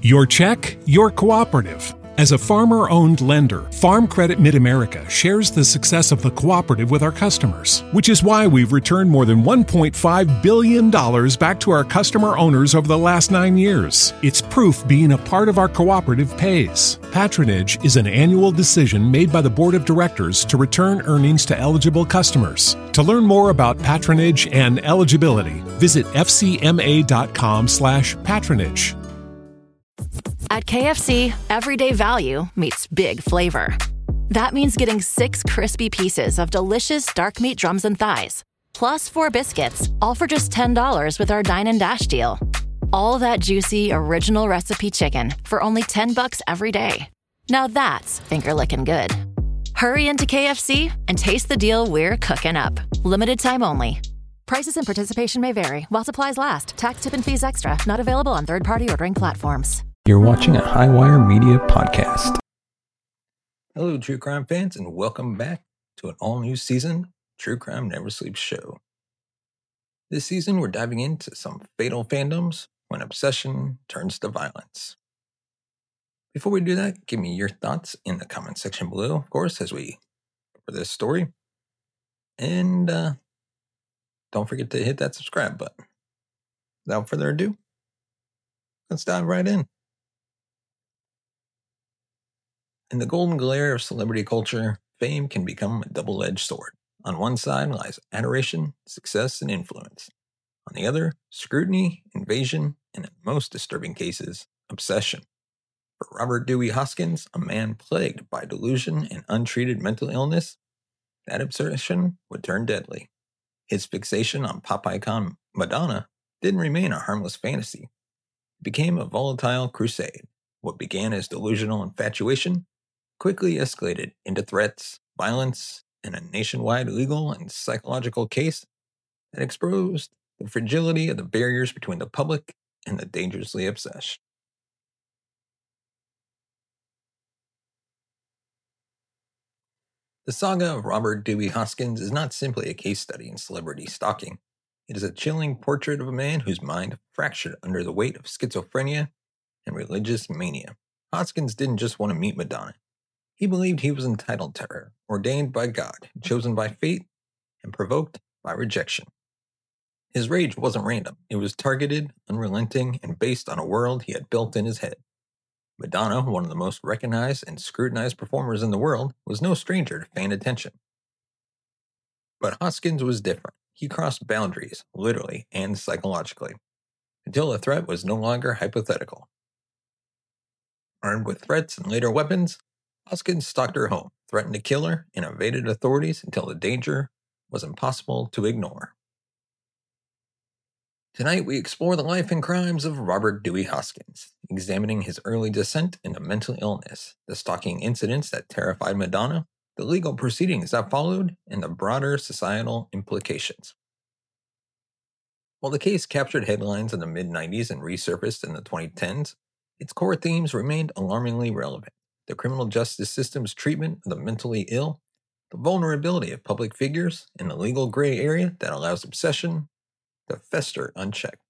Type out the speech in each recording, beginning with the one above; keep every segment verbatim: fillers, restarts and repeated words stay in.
Your check, your cooperative. As a farmer-owned lender, Farm Credit Mid-America shares the success of the cooperative with our customers, which is why we've returned more than one point five billion dollars back to our customer owners over the last nine years. It's proof being a part of our cooperative pays. Patronage is an annual decision made by the Board of Directors to return earnings to eligible customers. To learn more about patronage and eligibility, visit f c m a dot com slash patronage. At K F C, everyday value meets big flavor. That means getting six crispy pieces of delicious dark meat drums and thighs, plus four biscuits, all for just ten dollars with our Dine and Dash deal. All that juicy, original recipe chicken for only ten bucks every day. Now that's finger-licking good. Hurry into K F C and taste the deal we're cooking up. Limited time only. Prices and participation may vary while supplies last. Tax, tip, and fees extra. Not available on third-party ordering platforms. You're watching a Highwire Media podcast. Hello, true crime fans, and welcome back to an all-new season True Crime Never Sleeps show. This season, we're diving into some fatal fandoms when obsession turns to violence. Before we do that, give me your thoughts in the comment section below, of course, as we cover this story. And uh, don't forget to hit that subscribe button. Without further ado, let's dive right in. In the golden glare of celebrity culture, fame can become a double-edged sword. On one side lies adoration, success, and influence. On the other, scrutiny, invasion, and in most disturbing cases, obsession. For Robert Dewey Hoskins, a man plagued by delusion and untreated mental illness, that obsession would turn deadly. His fixation on pop icon Madonna didn't remain a harmless fantasy. It became a volatile crusade. What began as delusional infatuation quickly escalated into threats, violence, and a nationwide legal and psychological case that exposed the fragility of the barriers between the public and the dangerously obsessed. The saga of Robert Dewey Hoskins is not simply a case study in celebrity stalking. It is a chilling portrait of a man whose mind fractured under the weight of schizophrenia and religious mania. Hoskins didn't just want to meet Madonna. He believed he was entitled to her, ordained by God, chosen by fate, and provoked by rejection. His rage wasn't random. It was targeted, unrelenting, and based on a world he had built in his head. Madonna, one of the most recognized and scrutinized performers in the world, was no stranger to fan attention. But Hoskins was different. He crossed boundaries, literally and psychologically, until the threat was no longer hypothetical. Armed with threats and later weapons, Hoskins stalked her home, threatened to kill her, and evaded authorities until the danger was impossible to ignore. Tonight, we explore the life and crimes of Robert Dewey Hoskins, examining his early descent into mental illness, the stalking incidents that terrified Madonna, the legal proceedings that followed, and the broader societal implications. While the case captured headlines in the mid nineties and resurfaced in the twenty tens, its core themes remained alarmingly relevant. The criminal justice system's treatment of the mentally ill, the vulnerability of public figures, and the legal gray area that allows obsession to fester unchecked.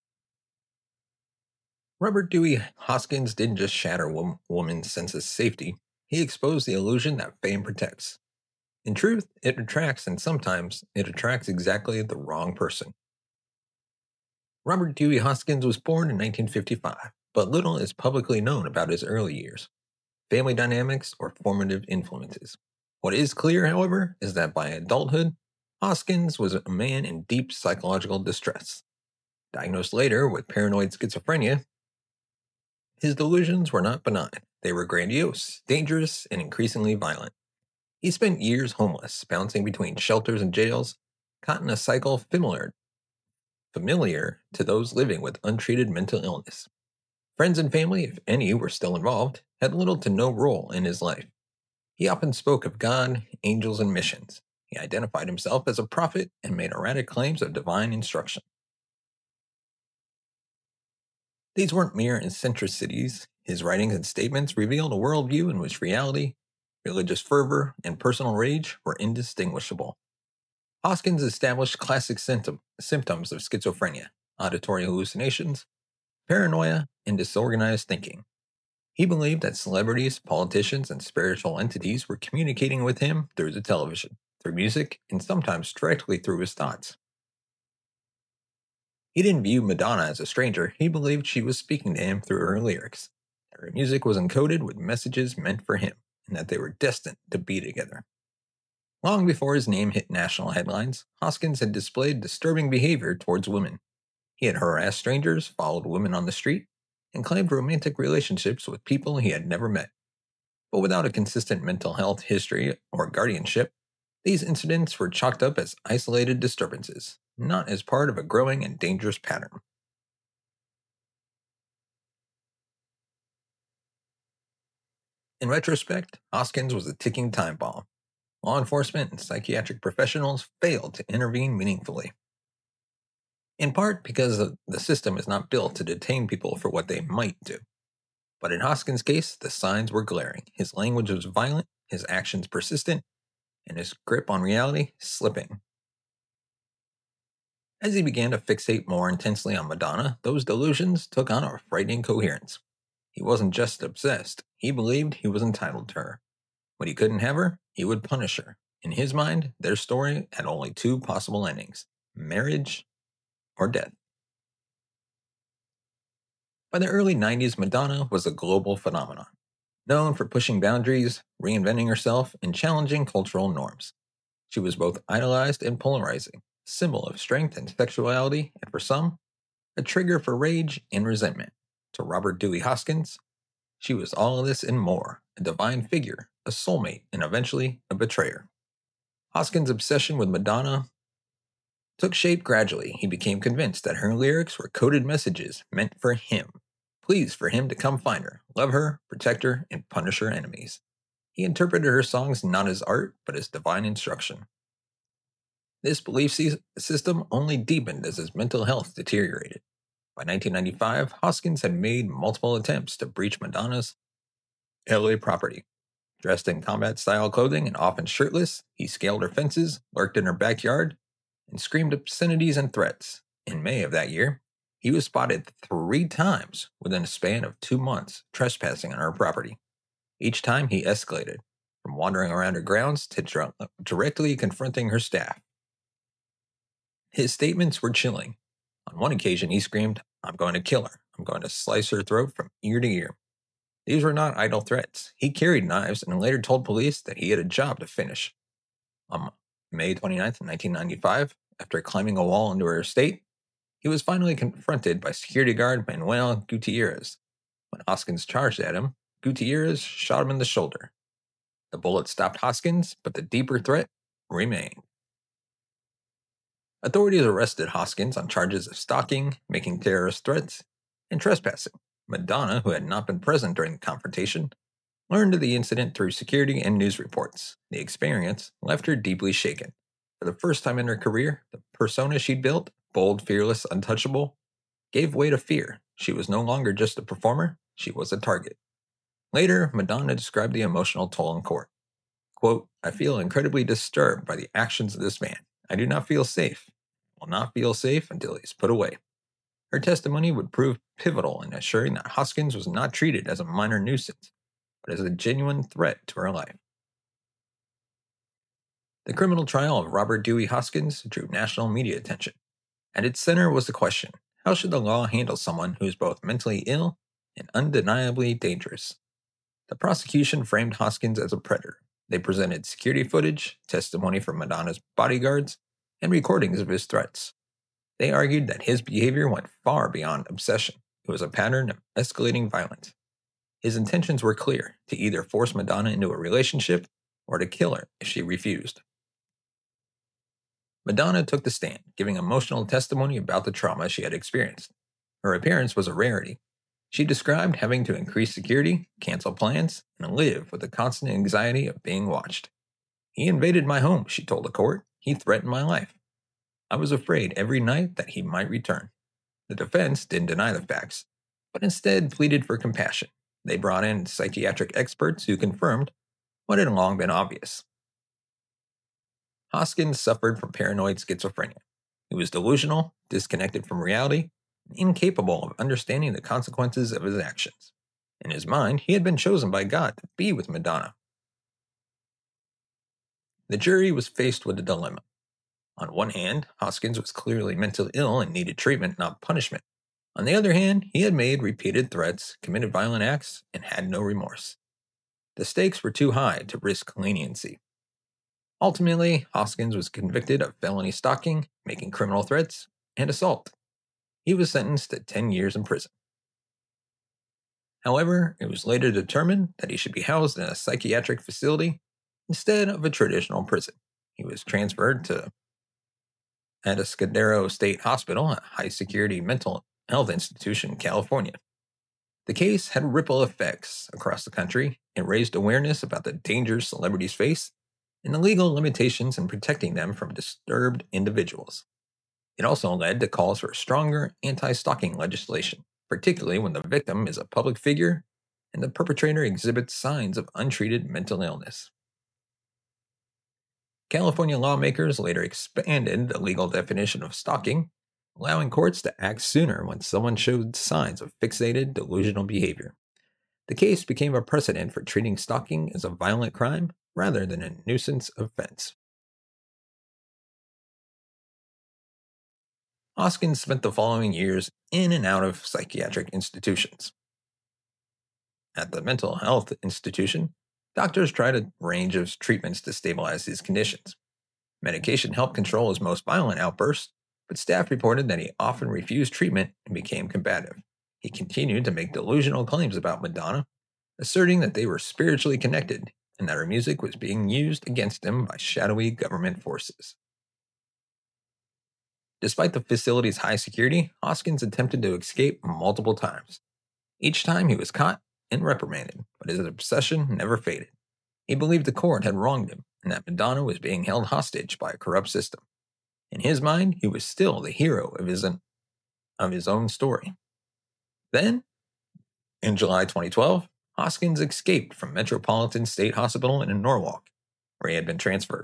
Robert Dewey Hoskins didn't just shatter a woman's sense of safety, he exposed the illusion that fame protects. In truth, it attracts, and sometimes it attracts exactly the wrong person. Robert Dewey Hoskins was born in nineteen fifty-five, but little is publicly known about his early years, family dynamics, or formative influences. What is clear, however, is that by adulthood, Hoskins was a man in deep psychological distress. Diagnosed later with paranoid schizophrenia, his delusions were not benign. They were grandiose, dangerous, and increasingly violent. He spent years homeless, bouncing between shelters and jails, caught in a cycle familiar, familiar to those living with untreated mental illness. Friends and family, if any were still involved, had little to no role in his life. He often spoke of God, angels, and missions. He identified himself as a prophet and made erratic claims of divine instruction. These weren't mere eccentricities. His writings and statements revealed a worldview in which reality, religious fervor, and personal rage were indistinguishable. Hoskins established classic symptom, symptoms of schizophrenia: auditory hallucinations, paranoia, and disorganized thinking. He believed that celebrities, politicians, and spiritual entities were communicating with him through the television, through music, and sometimes directly through his thoughts. He didn't view Madonna as a stranger. He believed she was speaking to him through her lyrics, that her music was encoded with messages meant for him, and that they were destined to be together. Long before his name hit national headlines, Hoskins had displayed disturbing behavior towards women. He had harassed strangers, followed women on the street, and claimed romantic relationships with people he had never met. But without a consistent mental health history or guardianship, these incidents were chalked up as isolated disturbances, not as part of a growing and dangerous pattern. In retrospect, Hoskins was a ticking time bomb. Law enforcement and psychiatric professionals failed to intervene meaningfully. In part because the system is not built to detain people for what they might do. But in Hoskins' case, the signs were glaring. His language was violent, his actions persistent, and his grip on reality slipping. As he began to fixate more intensely on Madonna, those delusions took on a frightening coherence. He wasn't just obsessed, he believed he was entitled to her. When he couldn't have her, he would punish her. In his mind, their story had only two possible endings: marriage or death. By the early nineties, Madonna was a global phenomenon, known for pushing boundaries, reinventing herself, and challenging cultural norms. She was both idolized and polarizing, a symbol of strength and sexuality, and for some, a trigger for rage and resentment. To Robert Dewey Hoskins, she was all of this and more, a divine figure, a soulmate, and eventually a betrayer. Hoskins' obsession with Madonna took shape gradually. He became convinced that her lyrics were coded messages meant for him, pleas for him to come find her, love her, protect her, and punish her enemies. He interpreted her songs not as art, but as divine instruction. This belief system only deepened as his mental health deteriorated. By nineteen ninety-five, Hoskins had made multiple attempts to breach Madonna's L A property. Dressed in combat-style clothing and often shirtless, he scaled her fences, lurked in her backyard, and screamed obscenities and threats. In May of that year, he was spotted three times within a span of two months trespassing on her property. Each time he escalated, from wandering around her grounds to dr- directly confronting her staff. His statements were chilling. On one occasion, he screamed, "I'm going to kill her. I'm going to slice her throat from ear to ear." These were not idle threats. He carried knives and later told police that he had a job to finish. On May twenty-ninth, nineteen ninety-five, after climbing a wall into her estate, he was finally confronted by security guard Manuel Gutierrez. When Hoskins charged at him, Gutierrez shot him in the shoulder. The bullet stopped Hoskins, but the deeper threat remained. Authorities arrested Hoskins on charges of stalking, making terrorist threats, and trespassing. Madonna, who had not been present during the confrontation, learned of the incident through security and news reports. The experience left her deeply shaken. For the first time in her career, the persona she'd built, bold, fearless, untouchable, gave way to fear. She was no longer just a performer, she was a target. Later, Madonna described the emotional toll in court. Quote, "I feel incredibly disturbed by the actions of this man. I do not feel safe. I will not feel safe until he is put away." Her testimony would prove pivotal in assuring that Hoskins was not treated as a minor nuisance, but as a genuine threat to her life. The criminal trial of Robert Dewey Hoskins drew national media attention. At its center was the question, how should the law handle someone who is both mentally ill and undeniably dangerous? The prosecution framed Hoskins as a predator. They presented security footage, testimony from Madonna's bodyguards, and recordings of his threats. They argued that his behavior went far beyond obsession. It was a pattern of escalating violence. His intentions were clear, to either force Madonna into a relationship or to kill her if she refused. Madonna took the stand, giving emotional testimony about the trauma she had experienced. Her appearance was a rarity. She described having to increase security, cancel plans, and live with the constant anxiety of being watched. "He invaded my home," she told the court. "He threatened my life. I was afraid every night that he might return." The defense didn't deny the facts, but instead pleaded for compassion. They brought in psychiatric experts who confirmed what had long been obvious. Hoskins suffered from paranoid schizophrenia. He was delusional, disconnected from reality, and incapable of understanding the consequences of his actions. In his mind, he had been chosen by God to be with Madonna. The jury was faced with a dilemma. On one hand, Hoskins was clearly mentally ill and needed treatment, not punishment. On the other hand, he had made repeated threats, committed violent acts, and had no remorse. The stakes were too high to risk leniency. Ultimately, Hoskins was convicted of felony stalking, making criminal threats, and assault. He was sentenced to ten years in prison. However, it was later determined that he should be housed in a psychiatric facility instead of a traditional prison. He was transferred to Atascadero State Hospital, a high-security mental health institution in California. The case had ripple effects across the country. It raised awareness about the dangers celebrities face and the legal limitations in protecting them from disturbed individuals. It also led to calls for stronger anti-stalking legislation, particularly when the victim is a public figure and the perpetrator exhibits signs of untreated mental illness. California lawmakers later expanded the legal definition of stalking, allowing courts to act sooner when someone showed signs of fixated, delusional behavior. The case became a precedent for treating stalking as a violent crime rather than a nuisance offense. Hoskins spent the following years in and out of psychiatric institutions. At the mental health institution, doctors tried a range of treatments to stabilize his conditions. Medication helped control his most violent outbursts, but staff reported that he often refused treatment and became combative. He continued to make delusional claims about Madonna, asserting that they were spiritually connected and that her music was being used against him by shadowy government forces. Despite the facility's high security, Hoskins attempted to escape multiple times. Each time he was caught and reprimanded, but his obsession never faded. He believed the court had wronged him and that Madonna was being held hostage by a corrupt system. In his mind, he was still the hero of his, of his own story. Then, in July twenty twelve, Hoskins escaped from Metropolitan State Hospital in Norwalk, where he had been transferred.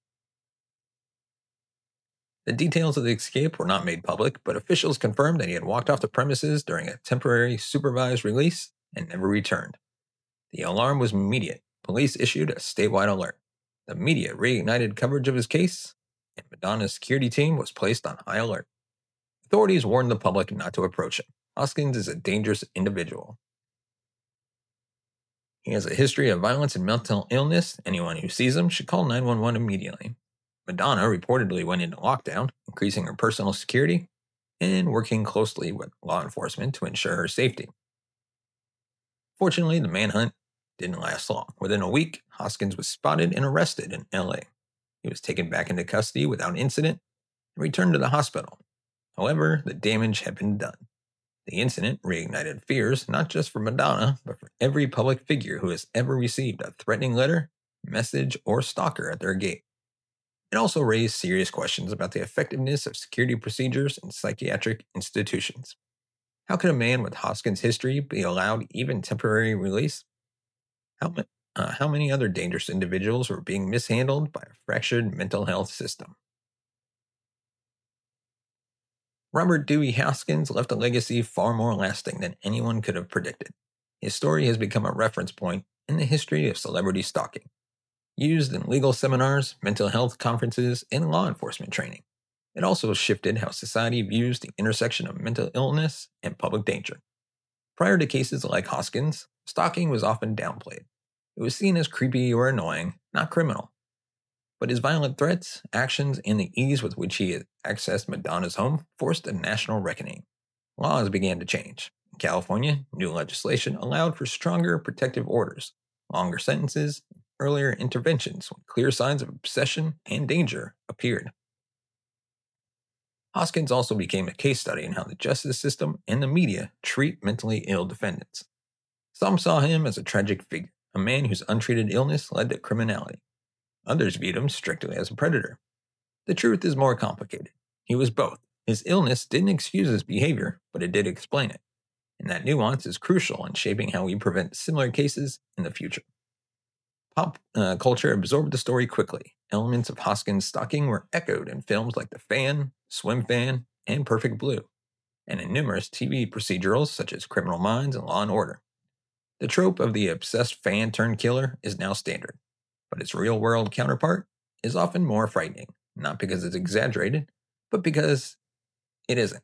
The details of the escape were not made public, but officials confirmed that he had walked off the premises during a temporary supervised release and never returned. The alarm was immediate. Police issued a statewide alert. The media reignited coverage of his case, and Madonna's security team was placed on high alert. Authorities warned the public not to approach him. Hoskins is a dangerous individual. He has a history of violence and mental illness. Anyone who sees him should call nine one one immediately. Madonna reportedly went into lockdown, increasing her personal security and working closely with law enforcement to ensure her safety. Fortunately, the manhunt didn't last long. Within a week, Hoskins was spotted and arrested in L A. He was taken back into custody without incident and returned to the hospital. However, the damage had been done. The incident reignited fears not just for Madonna, but for every public figure who has ever received a threatening letter, message, or stalker at their gate. It also raised serious questions about the effectiveness of security procedures in psychiatric institutions. How could a man with Hoskins' history be allowed even temporary release? How, uh, how many other dangerous individuals were being mishandled by a fractured mental health system? Robert Dewey Hoskins left a legacy far more lasting than anyone could have predicted. His story has become a reference point in the history of celebrity stalking, used in legal seminars, mental health conferences, and law enforcement training. It also shifted how society views the intersection of mental illness and public danger. Prior to cases like Hoskins, stalking was often downplayed. It was seen as creepy or annoying, not criminal. But his violent threats, actions, and the ease with which he accessed Madonna's home forced a national reckoning. Laws began to change. In California, new legislation allowed for stronger protective orders, longer sentences, and earlier interventions when clear signs of obsession and danger appeared. Hoskins also became a case study in how the justice system and the media treat mentally ill defendants. Some saw him as a tragic figure, a man whose untreated illness led to criminality. Others viewed him strictly as a predator. The truth is more complicated. He was both. His illness didn't excuse his behavior, but it did explain it. And that nuance is crucial in shaping how we prevent similar cases in the future. Pop uh, culture absorbed the story quickly. Elements of Hoskins' stalking were echoed in films like The Fan, Swim Fan, and Perfect Blue. and in numerous T V procedurals such as Criminal Minds and Law and Order. The trope of the obsessed fan-turned-killer is now standard, but its real-world counterpart is often more frightening, not because it's exaggerated, but because it isn't.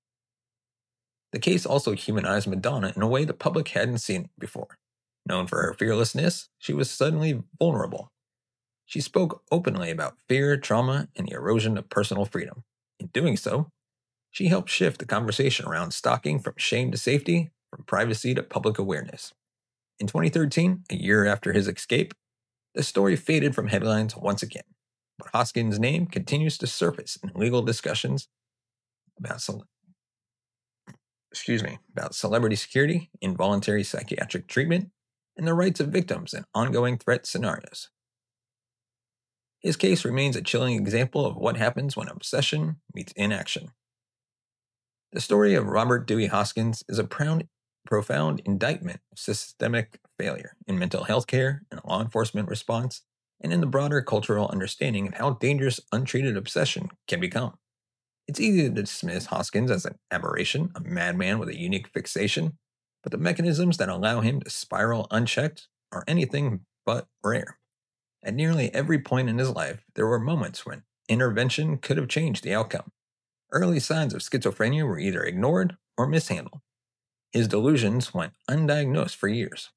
The case also humanized Madonna in a way the public hadn't seen it before. Known for her fearlessness, she was suddenly vulnerable. She spoke openly about fear, trauma, and the erosion of personal freedom. In doing so, she helped shift the conversation around stalking from shame to safety, from privacy to public awareness. In twenty thirteen, a year after his escape, the story faded from headlines once again, but Hoskins' name continues to surface in legal discussions about, ce- excuse me, about celebrity security, involuntary psychiatric treatment, and the rights of victims in ongoing threat scenarios. His case remains a chilling example of what happens when obsession meets inaction. The story of Robert Dewey Hoskins is a proud, profound indictment of systemic failure in mental health care and law enforcement response, and in the broader cultural understanding of how dangerous untreated obsession can become. It's easy to dismiss Hoskins as an aberration, a madman with a unique fixation, but the mechanisms that allow him to spiral unchecked are anything but rare. At nearly every point in his life, there were moments when intervention could have changed the outcome. Early signs of schizophrenia were either ignored or mishandled. His delusions went undiagnosed for years.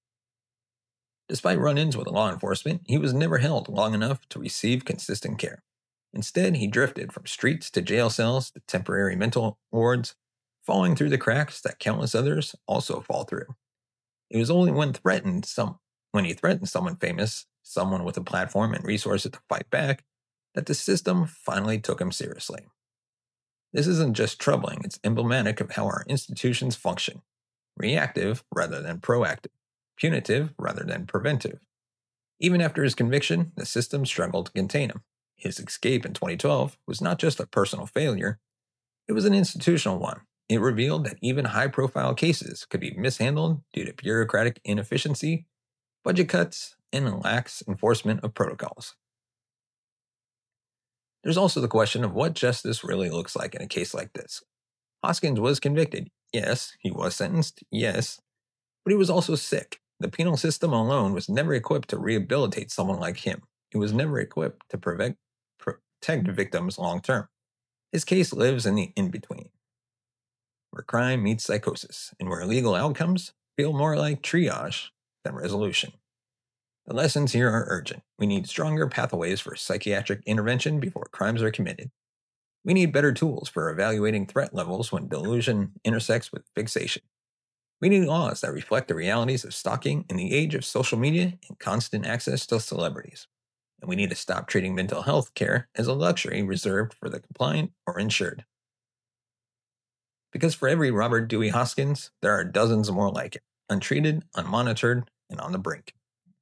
Despite run-ins with law enforcement, he was never held long enough to receive consistent care. Instead, he drifted from streets to jail cells to temporary mental wards, falling through the cracks that countless others also fall through. It was only when threatened some when he threatened someone famous, someone with a platform and resources to fight back, that the system finally took him seriously. This isn't just troubling, it's emblematic of how our institutions function. Reactive rather than proactive. Punitive rather than preventive. Even after his conviction, the system struggled to contain him. His escape in twenty twelve was not just a personal failure, it was an institutional one. It revealed that even high-profile cases could be mishandled due to bureaucratic inefficiency, budget cuts, and lax enforcement of protocols. There's also the question of what justice really looks like in a case like this. Hoskins was convicted, yes. He was sentenced, yes. But he was also sick. The penal system alone was never equipped to rehabilitate someone like him. It was never equipped to prevent, protect victims long term. His case lives in the in-between, where crime meets psychosis, and where legal outcomes feel more like triage than resolution. The lessons here are urgent. We need stronger pathways for psychiatric intervention before crimes are committed. We need better tools for evaluating threat levels when delusion intersects with fixation. We need laws that reflect the realities of stalking in the age of social media and constant access to celebrities. And we need to stop treating mental health care as a luxury reserved for the compliant or insured. Because for every Robert Dewey Hoskins, there are dozens more like it, untreated, unmonitored, and on the brink.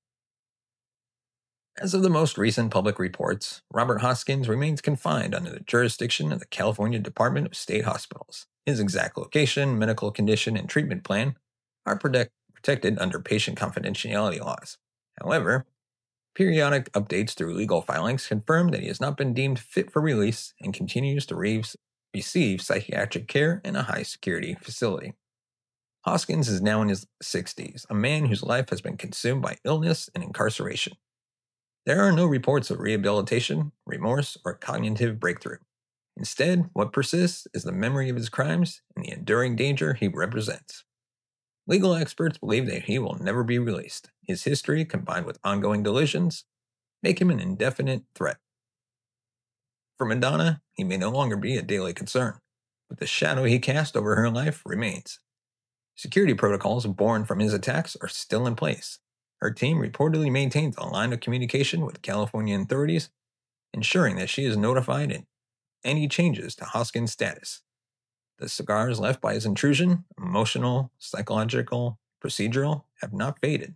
As of the most recent public reports, Robert Hoskins remains confined under the jurisdiction of the California Department of State Hospitals. His exact location, medical condition, and treatment plan are protect- protected under patient confidentiality laws. However, periodic updates through legal filings confirm that he has not been deemed fit for release and continues to re- receive psychiatric care in a high-security facility. Hoskins is now in his sixties, a man whose life has been consumed by illness and incarceration. There are no reports of rehabilitation, remorse, or cognitive breakthrough. Instead, what persists is the memory of his crimes and the enduring danger he represents. Legal experts believe that he will never be released. His history, combined with ongoing delusions, make him an indefinite threat. For Madonna, he may no longer be a daily concern, but the shadow he cast over her life remains. Security protocols born from his attacks are still in place. Her team reportedly maintains a line of communication with California authorities, ensuring that she is notified in any changes to Hoskins' status. The scars left by his intrusion, emotional, psychological, procedural, have not faded.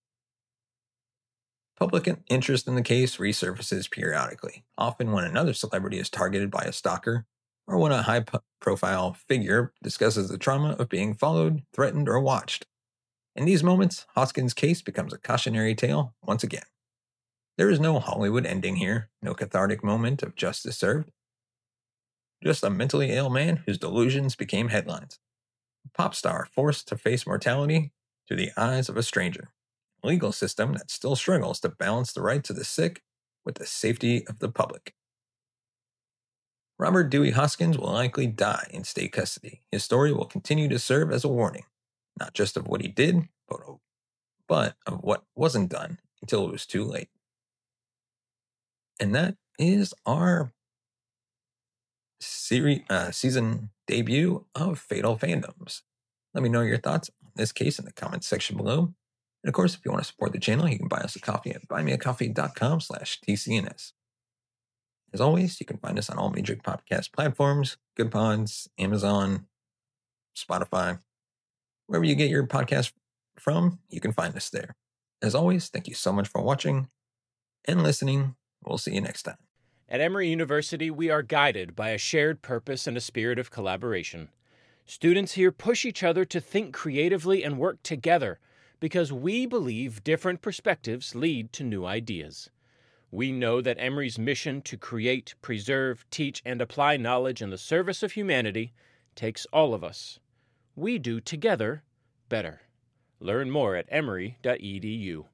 Public interest in the case resurfaces periodically, often when another celebrity is targeted by a stalker, or when a high-profile figure discusses the trauma of being followed, threatened, or watched. In these moments, Hoskins' case becomes a cautionary tale once again. There is no Hollywood ending here, no cathartic moment of justice served. just a mentally ill man whose delusions became headlines. A pop star forced to face mortality through the eyes of a stranger. A legal system that still struggles to balance the rights of the sick with the safety of the public. Robert Dewey Hoskins will likely die in state custody. His story will continue to serve as a warning, not just of what he did, but of, but of what wasn't done until it was too late. And that is our series, uh, season debut of Fatal Fandoms. Let me know your thoughts on this case in the comments section below. And of course, if you want to support the channel, you can buy us a coffee at buymeacoffee.com slash TCNS. As always, you can find us on all major podcast platforms, Goodpods, Amazon, Spotify. Wherever you get your podcast from, you can find us there. As always, thank you so much for watching and listening. We'll see you next time. At Emory University, we are guided by a shared purpose and a spirit of collaboration. Students here push each other to think creatively and work together because we believe different perspectives lead to new ideas. We know that Emory's mission to create, preserve, teach, and apply knowledge in the service of humanity takes all of us. We do together better. Learn more at emory dot e d u.